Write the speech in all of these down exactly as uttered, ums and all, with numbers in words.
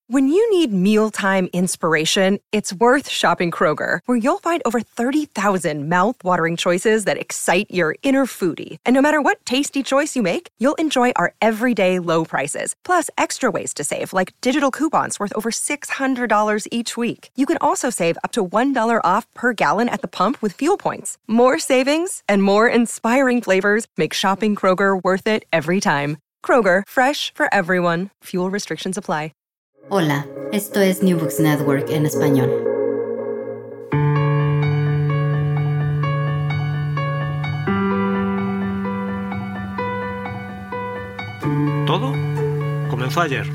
When you need mealtime inspiration, it's worth shopping Kroger, where you'll find over thirty thousand mouth-watering choices that excite your inner foodie. And no matter what tasty choice you make, you'll enjoy our everyday low prices, plus extra ways to save, like digital coupons worth over six hundred dollars each week. You can also save up to one dollar off per gallon at the pump with fuel points. More savings and more inspiring flavors make shopping Kroger worth it every time. Kroger, fresh for everyone. Fuel restrictions apply. Hola, esto es New Books Network en español. Todo comenzó ayer.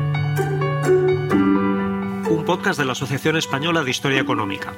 Un podcast de la Asociación Española de Historia Económica.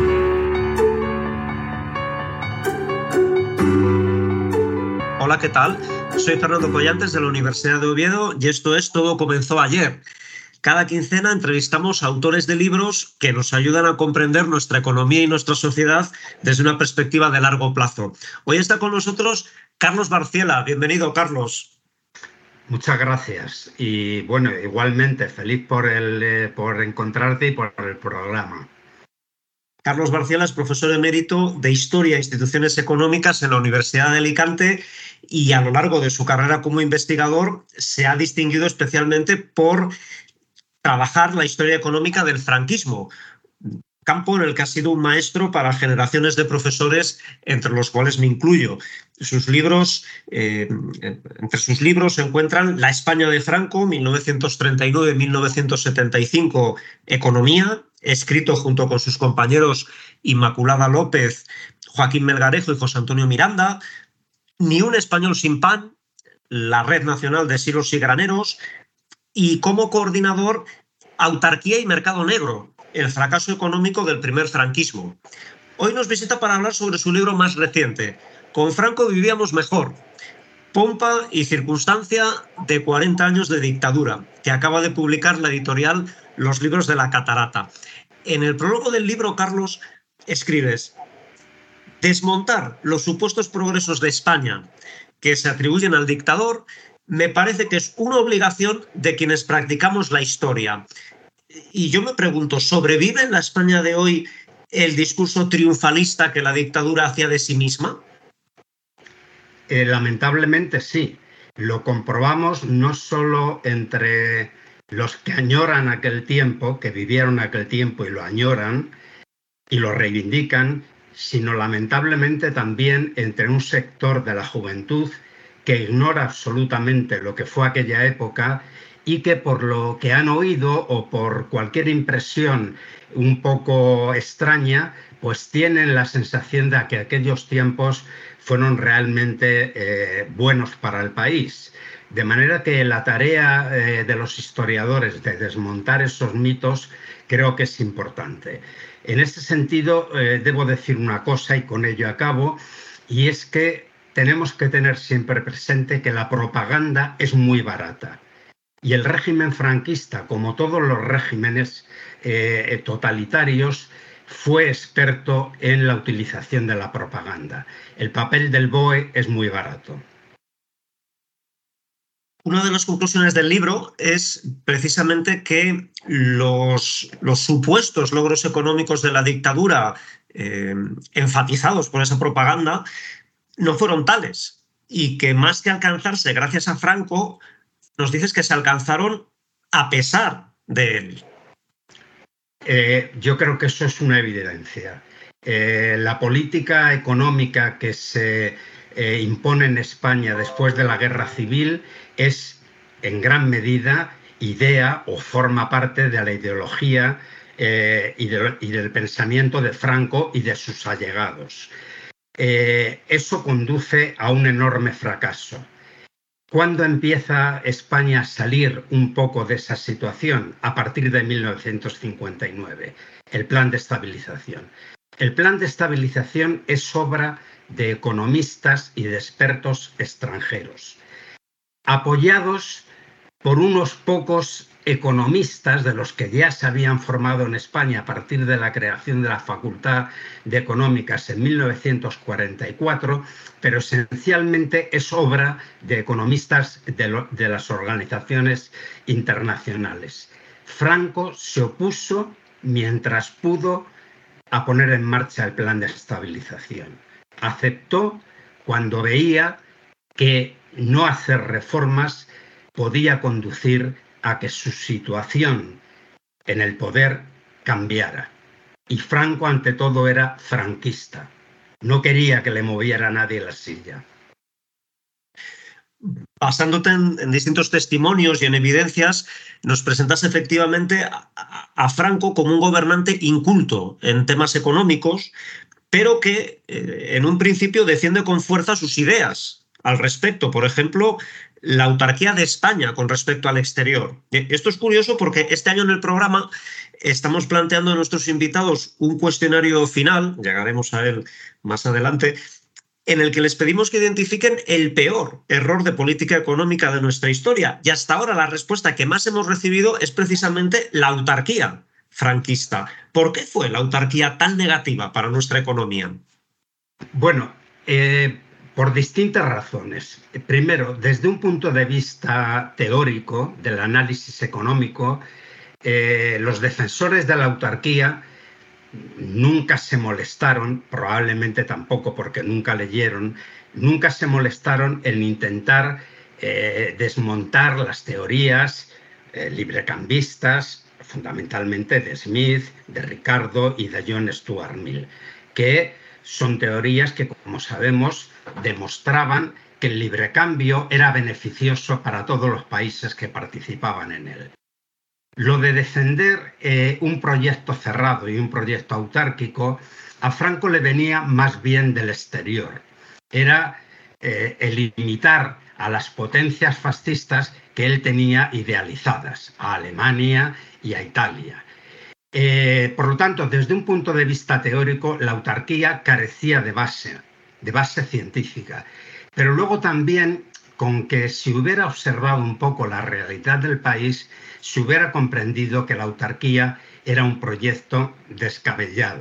Hola, ¿qué tal? Soy Fernando Collantes de la Universidad de Oviedo y esto es Todo comenzó ayer. Cada quincena entrevistamos a autores de libros que nos ayudan a comprender nuestra economía y nuestra sociedad desde una perspectiva de largo plazo. Hoy está con nosotros Carlos Barciela. Bienvenido, Carlos. Muchas gracias. Y bueno, igualmente feliz por, el, eh, por encontrarte y por el programa. Carlos Barciela es profesor emérito de Historia e Instituciones Económicas en la Universidad de Alicante y a lo largo de su carrera como investigador se ha distinguido especialmente por trabajar la historia económica del franquismo, campo en el que ha sido un maestro para generaciones de profesores, entre los cuales me incluyo. Sus libros, eh, entre sus libros se encuentran La España de Franco, mil novecientos treinta y nueve a mil novecientos setenta y cinco, Economía, escrito junto con sus compañeros Inmaculada López, Joaquín Melgarejo y José Antonio Miranda, Ni un español sin pan, la Red Nacional de Silos y Graneros, y como coordinador, Autarquía y Mercado Negro, el fracaso económico del primer franquismo. Hoy nos visita para hablar sobre su libro más reciente, Con Franco vivíamos mejor, pompa y circunstancia de cuarenta años de dictadura, que acaba de publicar la editorial Los Libros de la Catarata. En el prólogo del libro, Carlos, escribes: desmontar los supuestos progresos de España que se atribuyen al dictador me parece que es una obligación de quienes practicamos la historia. Y yo me pregunto, ¿sobrevive en la España de hoy el discurso triunfalista que la dictadura hacía de sí misma? Eh, lamentablemente sí. Lo comprobamos no solo entre los que añoran aquel tiempo, que vivieron aquel tiempo y lo añoran y lo reivindican, sino lamentablemente también entre un sector de la juventud que ignora absolutamente lo que fue aquella época y que por lo que han oído o por cualquier impresión un poco extraña, pues tienen la sensación de que aquellos tiempos fueron realmente eh, buenos para el país. De manera que la tarea eh, de los historiadores de desmontar esos mitos creo que es importante. En este sentido, eh, debo decir una cosa y con ello acabo, y es que tenemos que tener siempre presente que la propaganda es muy barata. Y el régimen franquista, como todos los regímenes eh, totalitarios, fue experto en la utilización de la propaganda. El papel del B O E es muy barato. Una de las conclusiones del libro es precisamente que los, los supuestos logros económicos de la dictadura, eh, enfatizados por esa propaganda, no fueron tales y que más que alcanzarse gracias a Franco, nos dices que se alcanzaron a pesar de él. Eh, yo creo que eso es una evidencia. Eh, la política económica que se eh, impone en España después de la Guerra Civil es en gran medida idea o forma parte de la ideología eh, y, de, y del pensamiento de Franco y de sus allegados. Eh, eso conduce a un enorme fracaso. ¿Cuándo empieza España a salir un poco de esa situación? A partir de mil novecientos cincuenta y nueve, el Plan de Estabilización. El Plan de Estabilización es obra de economistas y de expertos extranjeros, apoyados por unos pocos economistas de los que ya se habían formado en España a partir de la creación de la Facultad de Económicas en mil novecientos cuarenta y cuatro, pero esencialmente es obra de economistas de, lo, de las organizaciones internacionales. Franco se opuso mientras pudo a poner en marcha el plan de estabilización. Aceptó cuando veía que no hacer reformas podía conducir a que su situación en el poder cambiara. Y Franco, ante todo, era franquista. No quería que le moviera nadie la silla. Basándote en, en distintos testimonios y en evidencias, nos presentas efectivamente a, a Franco como un gobernante inculto en temas económicos, pero que eh, en un principio defiende con fuerza sus ideas al respecto. Por ejemplo, la autarquía de España con respecto al exterior. Esto es curioso porque este año en el programa estamos planteando a nuestros invitados un cuestionario final, llegaremos a él más adelante, en el que les pedimos que identifiquen el peor error de política económica de nuestra historia. Y hasta ahora la respuesta que más hemos recibido es precisamente la autarquía franquista. ¿Por qué fue la autarquía tan negativa para nuestra economía? Bueno, eh, por distintas razones. Primero, desde un punto de vista teórico del análisis económico, eh, los defensores de la autarquía nunca se molestaron, probablemente tampoco porque nunca leyeron, nunca se molestaron en intentar eh, desmontar las teorías eh, librecambistas, fundamentalmente de Smith, de Ricardo y de John Stuart Mill, que son teorías que, como sabemos, demostraban que el librecambio era beneficioso para todos los países que participaban en él. Lo de defender eh, un proyecto cerrado y un proyecto autárquico, a Franco le venía más bien del exterior. Era eh, el imitar a las potencias fascistas que él tenía idealizadas, a Alemania y a Italia. Eh, por lo tanto, desde un punto de vista teórico, la autarquía carecía de base, de base científica. Pero luego también, con que si hubiera observado un poco la realidad del país, se hubiera comprendido que la autarquía era un proyecto descabellado.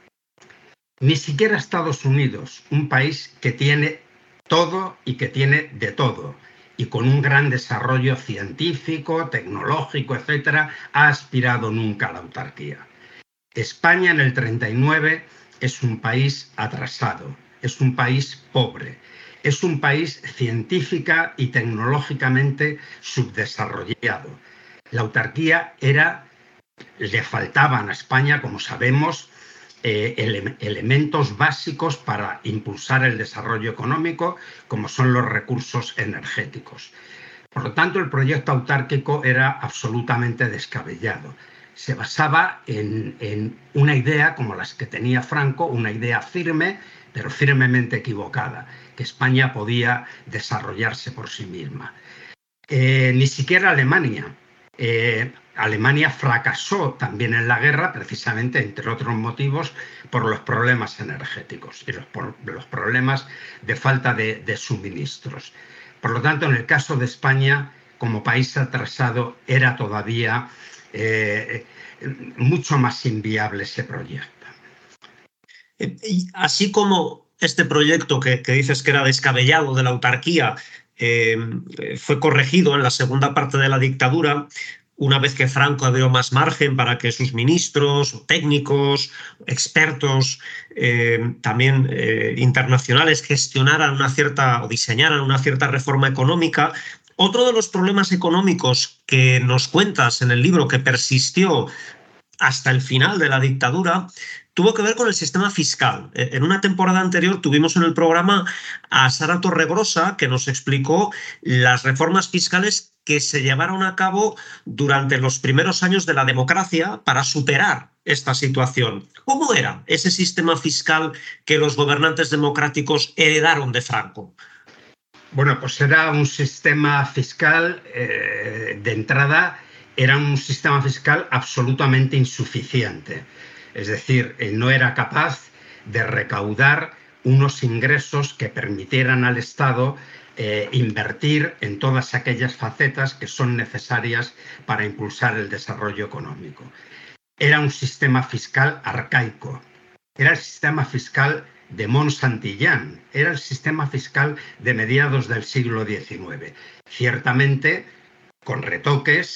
Ni siquiera Estados Unidos, un país que tiene todo y que tiene de todo, y con un gran desarrollo científico, tecnológico, etcétera, ha aspirado nunca a la autarquía. España en el treinta y nueve es un país atrasado, es un país pobre, es un país científica y tecnológicamente subdesarrollado. La autarquía era, le faltaban a España, como sabemos, eh, ele- elementos básicos para impulsar el desarrollo económico, como son los recursos energéticos. Por lo tanto, el proyecto autárquico era absolutamente descabellado. Se basaba en, en una idea como las que tenía Franco, una idea firme, pero firmemente equivocada, que España podía desarrollarse por sí misma. Eh, ni siquiera Alemania. Eh, Alemania fracasó también en la guerra, precisamente, entre otros motivos, por los problemas energéticos y los, por, los problemas de falta de, de suministros. Por lo tanto, en el caso de España, como país atrasado, era todavía eh, mucho más inviable ese proyecto. Y así como este proyecto que, que dices que era descabellado de la autarquía eh, fue corregido en la segunda parte de la dictadura, una vez que Franco abrió más margen para que sus ministros, técnicos, expertos, eh, también eh, internacionales gestionaran una cierta o diseñaran una cierta reforma económica. Otro de los problemas económicos que nos cuentas en el libro que persistió hasta el final de la dictadura tuvo que ver con el sistema fiscal. En una temporada anterior tuvimos en el programa a Sara Torregrosa, que nos explicó las reformas fiscales que se llevaron a cabo durante los primeros años de la democracia para superar esta situación. ¿Cómo era ese sistema fiscal que los gobernantes democráticos heredaron de Franco? Bueno, pues era un sistema fiscal, eh, de entrada, era un sistema fiscal absolutamente insuficiente. Es decir, no era capaz de recaudar unos ingresos que permitieran al Estado eh, invertir en todas aquellas facetas que son necesarias para impulsar el desarrollo económico. Era un sistema fiscal arcaico, era el sistema fiscal de Mont-Saint-Millán, era el sistema fiscal de mediados del siglo diecinueve. Ciertamente, con retoques,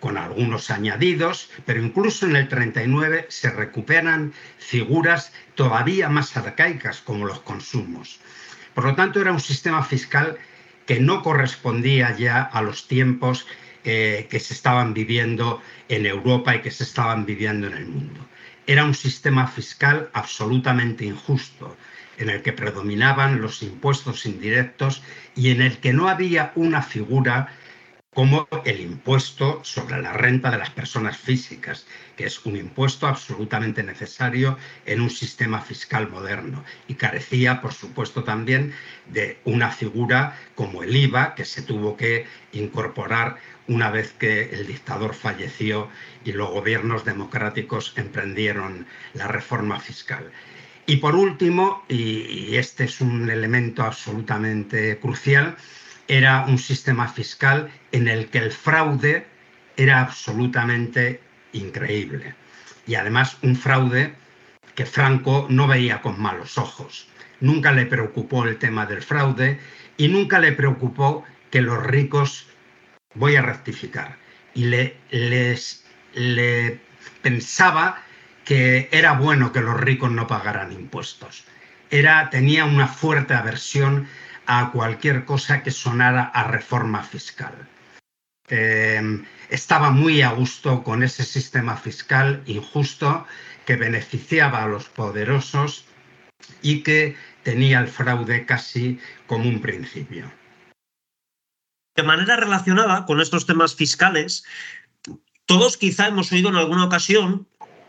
con algunos añadidos, pero incluso en el treinta y nueve se recuperan figuras todavía más arcaicas como los consumos. Por lo tanto, era un sistema fiscal que no correspondía ya a los tiempos eh, que se estaban viviendo en Europa y que se estaban viviendo en el mundo. Era un sistema fiscal absolutamente injusto, en el que predominaban los impuestos indirectos y en el que no había una figura como el impuesto sobre la renta de las personas físicas, que es un impuesto absolutamente necesario en un sistema fiscal moderno, y carecía, por supuesto, también de una figura como el I V A, que se tuvo que incorporar una vez que el dictador falleció y los gobiernos democráticos emprendieron la reforma fiscal. Y por último, y este es un elemento absolutamente crucial, era un sistema fiscal en el que el fraude era absolutamente increíble. Y además un fraude que Franco no veía con malos ojos. Nunca le preocupó el tema del fraude y nunca le preocupó que los ricos, voy a rectificar, y le, les, le pensaba que era bueno que los ricos no pagaran impuestos. Era, tenía una fuerte aversión a cualquier cosa que sonara a reforma fiscal. Eh, estaba muy a gusto con ese sistema fiscal injusto que beneficiaba a los poderosos y que tenía el fraude casi como un principio. De manera relacionada con estos temas fiscales, todos quizá hemos oído en alguna ocasión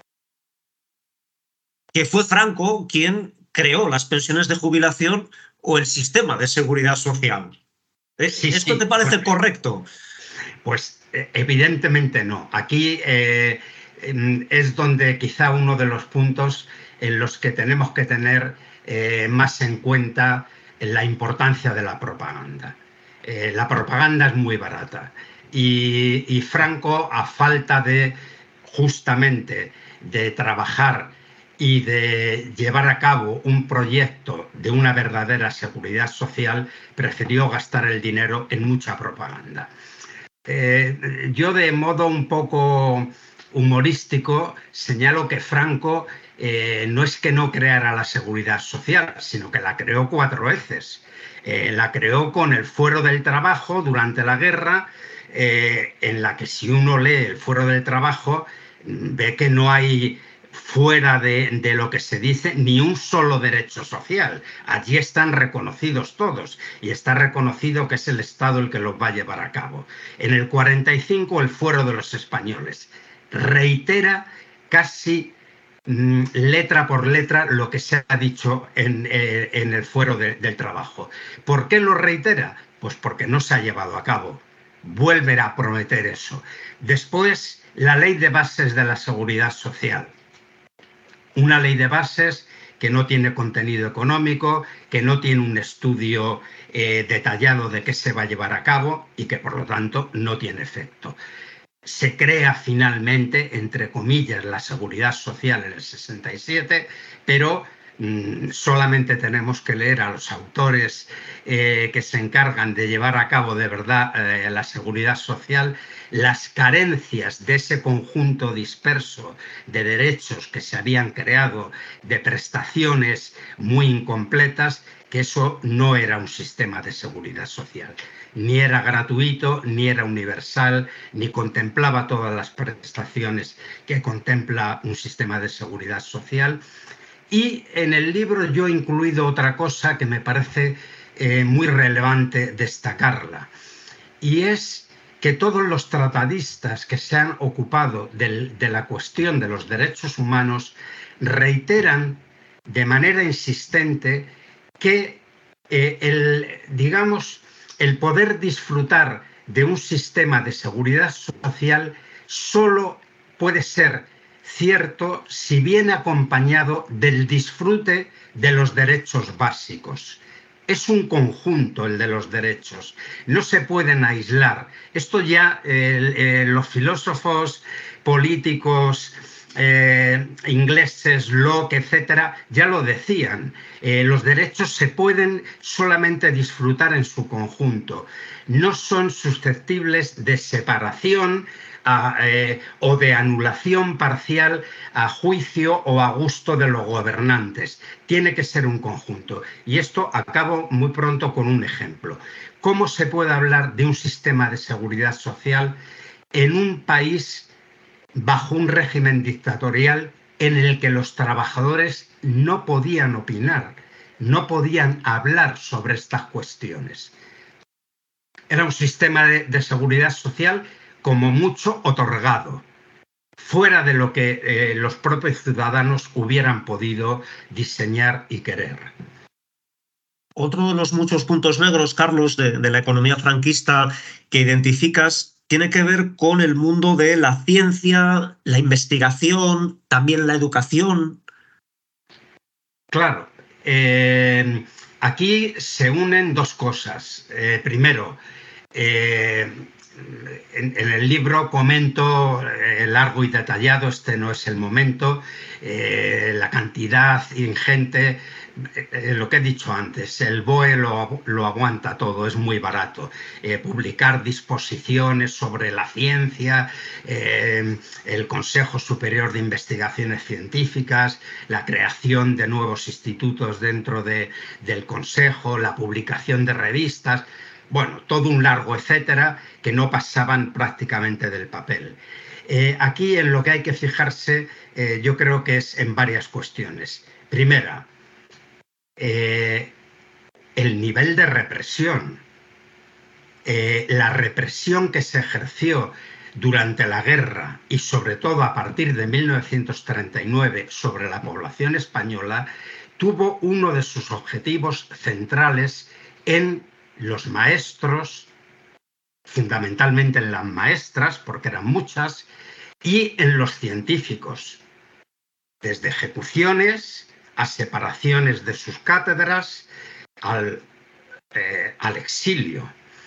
que fue Franco quien creó las pensiones de jubilación o el sistema de seguridad social. Sí, ¿Esto sí, te parece pues, correcto? Pues evidentemente no. Aquí eh, es donde quizá uno de los puntos en los que tenemos que tener eh, más en cuenta la importancia de la propaganda. Eh, la propaganda es muy barata y, y Franco, a falta de justamente de trabajar y de llevar a cabo un proyecto de una verdadera seguridad social, prefirió gastar el dinero en mucha propaganda. Eh, yo, de modo un poco humorístico, señalo que Franco eh, no es que no creara la seguridad social, sino que la creó cuatro veces. Eh, la creó con el Fuero del Trabajo durante la guerra, eh, en la que si uno lee el Fuero del Trabajo ve que no hay fuera de, de lo que se dice ni un solo derecho social. Allí están reconocidos todos y está reconocido que es el Estado el que los va a llevar a cabo. En el cuarenta y cinco, el Fuero de los Españoles reitera casi mm, letra por letra lo que se ha dicho en, eh, en el Fuero de, del Trabajo. ¿Por qué lo reitera? Pues porque no se ha llevado a cabo. Vuelve a prometer eso. Después, la Ley de Bases de la Seguridad Social. Una ley de bases que no tiene contenido económico, que no tiene un estudio eh, detallado de qué se va a llevar a cabo y que, por lo tanto, no tiene efecto. Se crea finalmente, entre comillas, la seguridad social en el sesenta y siete, pero mmm, solamente tenemos que leer a los autores eh, que se encargan de llevar a cabo de verdad eh, la seguridad social, las carencias de ese conjunto disperso de derechos que se habían creado, de prestaciones muy incompletas, que eso no era un sistema de seguridad social. Ni era gratuito, ni era universal, ni contemplaba todas las prestaciones que contempla un sistema de seguridad social. Y en el libro yo he incluido otra cosa que me parece eh, muy relevante destacarla, y es que todos los tratadistas que se han ocupado de, de la cuestión de los derechos humanos reiteran de manera insistente que eh, el, digamos, el poder disfrutar de un sistema de seguridad social solo puede ser cierto si viene acompañado del disfrute de los derechos básicos. Es un conjunto el de los derechos, no se pueden aislar. Esto ya eh, eh, los filósofos políticos eh, ingleses, Locke, etcétera, ya lo decían. Eh, los derechos se pueden solamente disfrutar en su conjunto. No son susceptibles de separación a, eh, o de anulación parcial a juicio o a gusto de los gobernantes. Tiene que ser un conjunto. Y esto acabo muy pronto con un ejemplo. ¿Cómo se puede hablar de un sistema de seguridad social en un país bajo un régimen dictatorial en el que los trabajadores no podían opinar, no podían hablar sobre estas cuestiones? Era un sistema de, de seguridad social como mucho otorgado, fuera de lo que eh, los propios ciudadanos hubieran podido diseñar y querer. Otro de los muchos puntos negros, Carlos, de, de la economía franquista que identificas tiene que ver con el mundo de la ciencia, la investigación, también la educación. Claro, eh, aquí se unen dos cosas. Eh, primero, eh, en, en el libro comento eh, largo y detallado, este no es el momento, eh, la cantidad ingente. Eh, lo que he dicho antes, el B O E lo, lo aguanta todo, es muy barato. Eh, publicar disposiciones sobre la ciencia, eh, el Consejo Superior de Investigaciones Científicas, la creación de nuevos institutos dentro de, del Consejo, la publicación de revistas, bueno, todo un largo etcétera que no pasaban prácticamente del papel. Eh, aquí en lo que hay que fijarse, eh, yo creo que es en varias cuestiones. Primera, Eh, el nivel de represión, eh, la represión que se ejerció durante la guerra y sobre todo a partir de mil novecientos treinta y nueve sobre la población española, tuvo uno de sus objetivos centrales en los maestros, fundamentalmente en las maestras, porque eran muchas, y en los científicos, desde ejecuciones a separaciones de sus cátedras, al, eh, al exilio.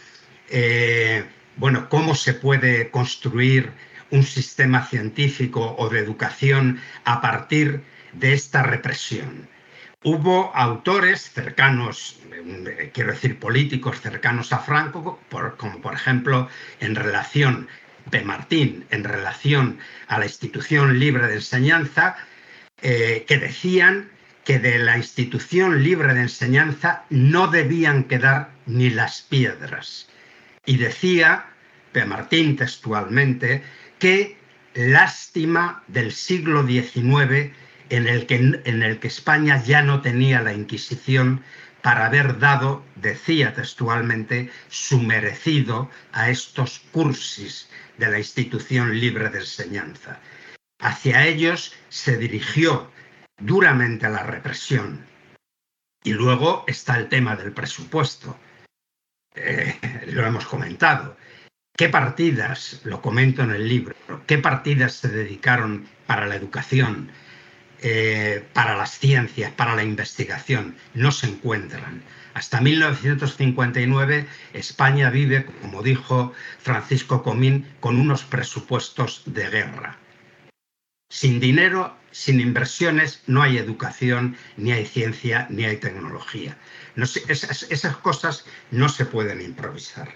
Eh, bueno, ¿cómo se puede construir un sistema científico o de educación a partir de esta represión? Hubo autores cercanos, eh, quiero decir políticos cercanos a Franco, por, como por ejemplo en relación, Pemartín, en relación a la institución libre de enseñanza, eh, que decían que de la institución libre de enseñanza no debían quedar ni las piedras. Y decía Pemartín textualmente que lástima del siglo diecinueve en el que, en el que España ya no tenía la Inquisición para haber dado, decía textualmente, su merecido a estos cursis de la institución libre de enseñanza. Hacia ellos se dirigió duramente la represión. Y luego está el tema del presupuesto. Eh, lo hemos comentado. ¿Qué partidas, lo comento en el libro, qué partidas se dedicaron para la educación, eh, para las ciencias, para la investigación? No se encuentran. Hasta mil novecientos cincuenta y nueve España vive, como dijo Francisco Comín, con unos presupuestos de guerra. Sin dinero, sin inversiones, no hay educación, ni hay ciencia, ni hay tecnología. No sé, esas, esas cosas no se pueden improvisar.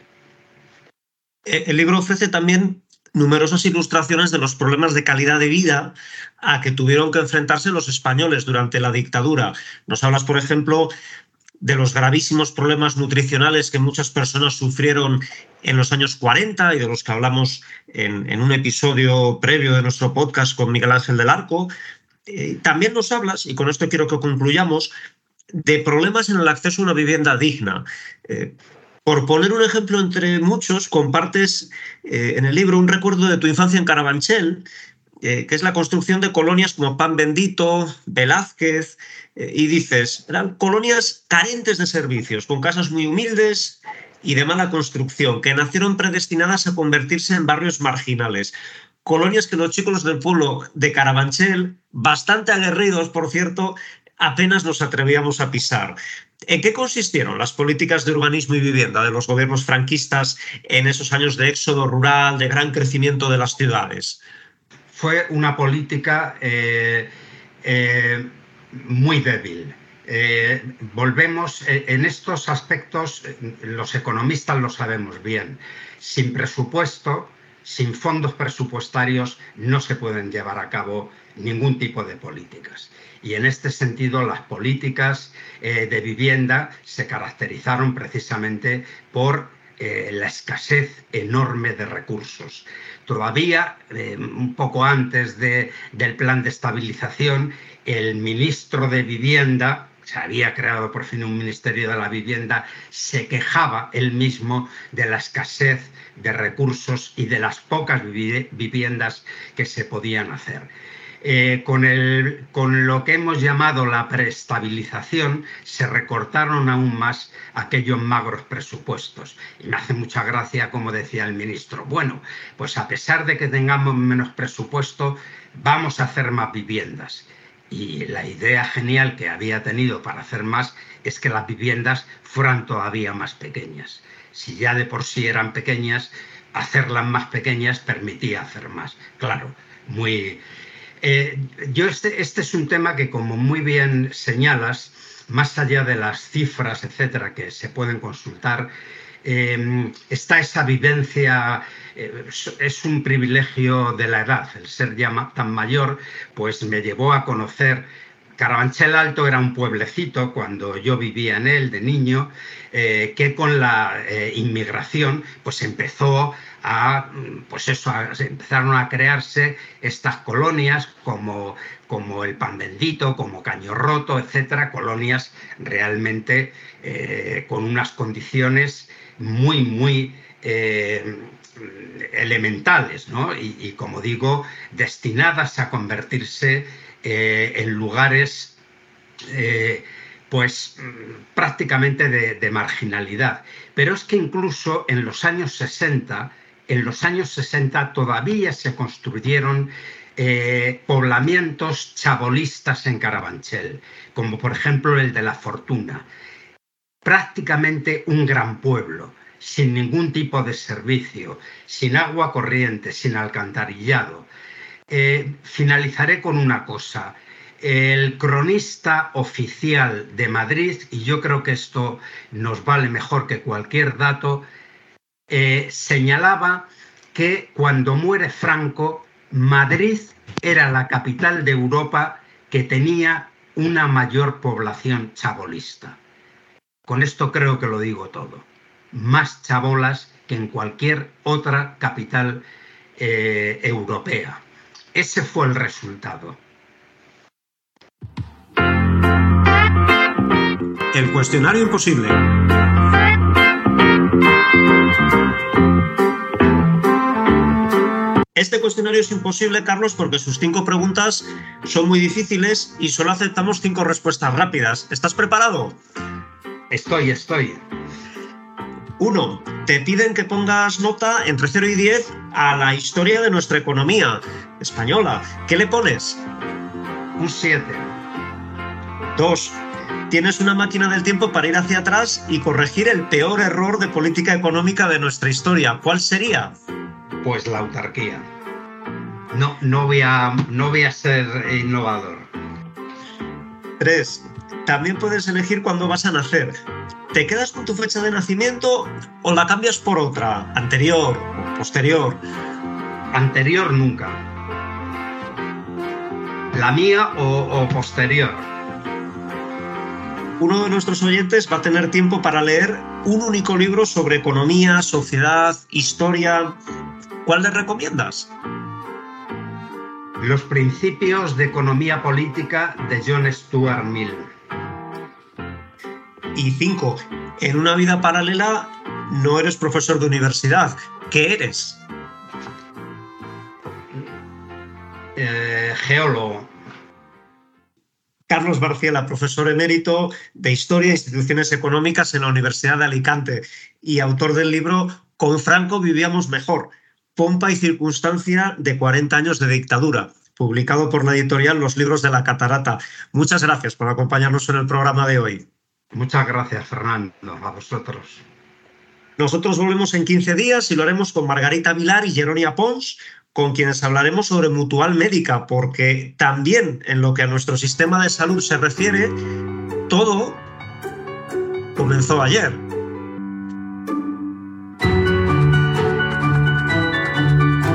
El libro ofrece también numerosas ilustraciones de los problemas de calidad de vida a que tuvieron que enfrentarse los españoles durante la dictadura. Nos hablas, por ejemplo, de los gravísimos problemas nutricionales que muchas personas sufrieron en los años cuarenta y de los que hablamos en, en un episodio previo de nuestro podcast con Miguel Ángel del Arco. Eh, también nos hablas, y con esto quiero que concluyamos, de problemas en el acceso a una vivienda digna. Eh, por poner un ejemplo entre muchos, compartes eh, en el libro un recuerdo de tu infancia en Carabanchel, Eh, que es la construcción de colonias como Pan Bendito, Velázquez, eh, y dices, eran colonias carentes de servicios, con casas muy humildes y de mala construcción, que nacieron predestinadas a convertirse en barrios marginales. Colonias que los chicos del pueblo de Carabanchel, bastante aguerridos, por cierto, apenas nos atrevíamos a pisar. ¿En qué consistieron las políticas de urbanismo y vivienda de los gobiernos franquistas en esos años de éxodo rural, de gran crecimiento de las ciudades? Fue una política eh, eh, muy débil. Eh, volvemos, eh, en estos aspectos, eh, los economistas lo sabemos bien. Sin presupuesto, sin fondos presupuestarios no se pueden llevar a cabo ningún tipo de políticas. Y en este sentido las políticas eh, de vivienda se caracterizaron precisamente por eh, la escasez enorme de recursos. Todavía, eh, un poco antes de, del plan de estabilización, el ministro de Vivienda, se había creado por fin un Ministerio de la Vivienda, se quejaba él mismo de la escasez de recursos y de las pocas viviendas que se podían hacer. Eh, con, el, con lo que hemos llamado la preestabilización se recortaron aún más aquellos magros presupuestos. Y me hace mucha gracia, como decía el ministro, bueno, pues a pesar de que tengamos menos presupuesto, vamos a hacer más viviendas. Y la idea genial que había tenido para hacer más es que las viviendas fueran todavía más pequeñas. Si ya de por sí eran pequeñas, hacerlas más pequeñas permitía hacer más. Claro, muy... Eh, yo este, este es un tema que, como muy bien señalas, más allá de las cifras, etcétera, que se pueden consultar, eh, está esa vivencia, eh, es un privilegio de la edad. El ser ya tan mayor, pues me llevó a conocer. Carabanchel Alto era un pueblecito cuando yo vivía en él de niño, eh, que con la eh, inmigración pues empezó a, pues eso, a, empezaron a crearse estas colonias como, como el Pan Bendito, como Caño Roto, etcétera, colonias realmente eh, con unas condiciones muy, muy eh, elementales, ¿no? Y, y como digo, destinadas a convertirse Eh, en lugares eh, pues prácticamente de, de marginalidad. Pero es que incluso en los años sesenta, en los años sesenta todavía se construyeron eh, poblamientos chabolistas en Carabanchel, como por ejemplo el de La Fortuna. Prácticamente un gran pueblo, sin ningún tipo de servicio, sin agua corriente, sin alcantarillado. Eh, finalizaré con una cosa. El cronista oficial de Madrid, y yo creo que esto nos vale mejor que cualquier dato, eh, señalaba que cuando muere Franco, Madrid era la capital de Europa que tenía una mayor población chabolista. Con esto creo que lo digo todo. Más chabolas que en cualquier otra capital eh, europea. Ese fue el resultado. El cuestionario imposible. Este cuestionario es imposible, Carlos, porque sus cinco preguntas son muy difíciles y solo aceptamos cinco respuestas rápidas. ¿Estás preparado? Estoy, estoy. Uno, te piden que pongas nota entre cero y diez a la historia de nuestra economía española. ¿Qué le pones? Un siete. Dos, tienes una máquina del tiempo para ir hacia atrás y corregir el peor error de política económica de nuestra historia. ¿Cuál sería? Pues la autarquía. No, no voy a, no voy a ser innovador. Tres, también puedes elegir cuándo vas a nacer. ¿Te quedas con tu fecha de nacimiento o la cambias por otra, anterior o posterior? Anterior nunca. La mía o, o posterior. Uno de nuestros oyentes va a tener tiempo para leer un único libro sobre economía, sociedad, historia. ¿Cuál le recomiendas? Los principios de economía política de John Stuart Mill. Y cinco, en una vida paralela no eres profesor de universidad. ¿Qué eres? Eh, geólogo. Carlos Barciela, profesor emérito de Historia e Instituciones Económicas en la Universidad de Alicante y autor del libro Con Franco vivíamos mejor, pompa y circunstancia de cuarenta años de dictadura, publicado por la editorial Los Libros de la Catarata. Muchas gracias por acompañarnos en el programa de hoy. Muchas gracias, Fernando, a vosotros. Nosotros volvemos en quince días y lo haremos con Margarita Vilar y Jeronia Pons, con quienes hablaremos sobre Mutual Médica, porque también en lo que a nuestro sistema de salud se refiere, todo comenzó ayer.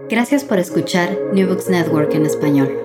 Gracias por escuchar New Books Network en español.